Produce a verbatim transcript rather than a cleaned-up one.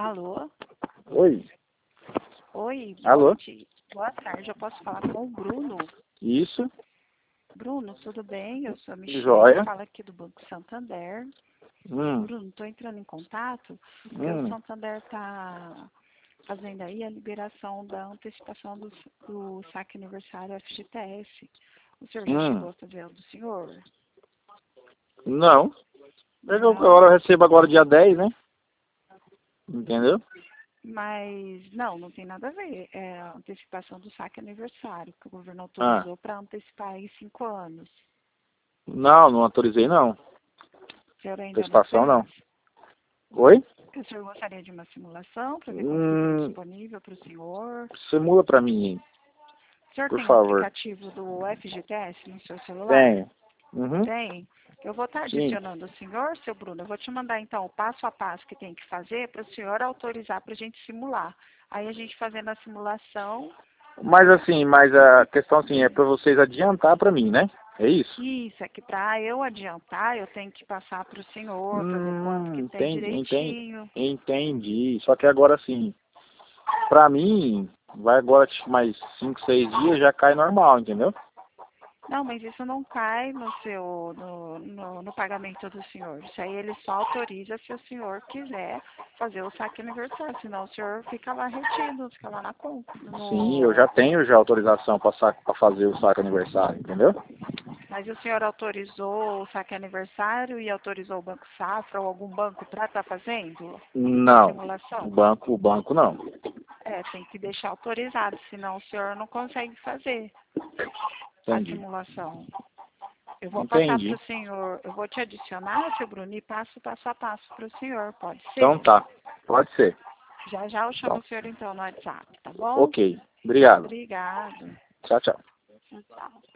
Alô? Oi. Oi, Alô? boa dia. Boa tarde, eu posso falar com o Bruno? Isso. Bruno, tudo bem? Eu sou a Michelle, Joia. falo aqui do Banco Santander. Hum. Bruno, estou entrando em contato porque o Hum. Santander está fazendo aí a liberação da antecipação do, do saque aniversário F G T S. O senhor já Hum. chegou a fazer o do senhor? Não. É que eu- Não, agora eu recebo agora dia dez, né? Entendeu? mas não, não tem nada a ver. É a antecipação do saque aniversário, que o governo Ah. autorizou para antecipar em cinco anos. Não, não autorizei não. O senhor ainda não Antecipação fez? não. Oi? O senhor gostaria de uma simulação para ver quanto que tem Hum. disponível para o senhor? Simula pra mim, hein? O senhor Por tem o favor. aplicativo do F G T S no seu celular? Tenho. Uhum. Tem? Eu vou estar Sim. adicionando o senhor, seu Bruno. Eu vou te mandar então o passo a passo que tem que fazer para o senhor autorizar para a gente simular. Aí a gente fazendo a simulação. Mas assim, mas a questão assim é pra vocês adiantar pra mim, né? É isso? Isso, é que para eu adiantar, eu tenho que passar para o senhor para ver quanto Hum, que tem entendi, entendi, direitinho. entendi. Só que agora assim, pra mim, vai agora tipo, mais cinco, seis dias já cai normal, entendeu? Não, mas isso não cai no seu no, no, no pagamento do senhor. Isso aí ele só autoriza se o senhor quiser fazer o saque aniversário, senão o senhor fica lá retido, fica lá na conta. Sim, eu já No... tenho já autorização para fazer o saque aniversário, entendeu? Mas o senhor autorizou o saque aniversário e autorizou o Banco Safra ou algum banco para estar fazendo a Não, o simulação? banco, o banco não. É, tem que deixar autorizado, senão o senhor não consegue fazer a Entendi, simulação. Eu vou passar para entendi. o senhor, eu vou te adicionar, seu Bruno, e passo passo a passo para o senhor, pode Então ser? tá, pode ser. Já já eu chamo Então, o senhor então no WhatsApp, tá bom? ok, obrigado. Obrigado. Tchau, tchau. Tchau.